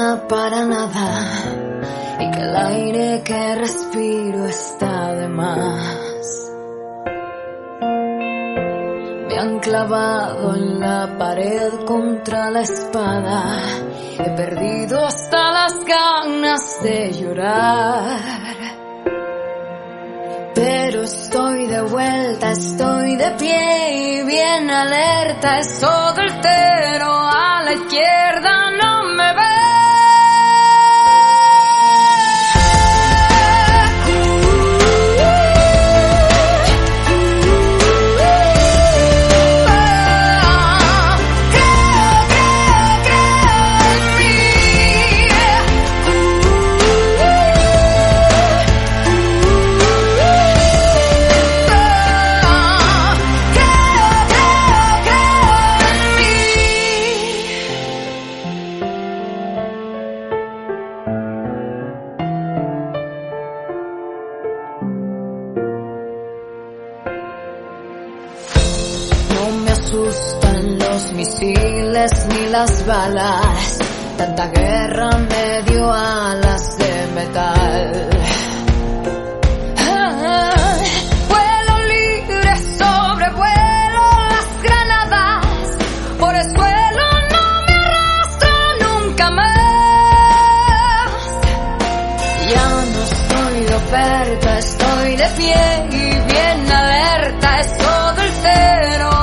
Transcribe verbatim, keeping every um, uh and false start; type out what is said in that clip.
da para nada y que el aire que respiro está de más. Me han clavado en la pared contra la espada, he perdido hasta las ganas de llorar. Pero estoy de vuelta, estoy de pie y bien alerta, es todo entero a la izquierda, no me ve. Asustan los misiles ni las balas, tanta guerra me dio alas de metal. Ah, vuelo libre, sobrevuelo las granadas, por el suelo no me arrastro nunca más. Ya no estoy de oferta, estoy de pie y bien alerta, es todo el cero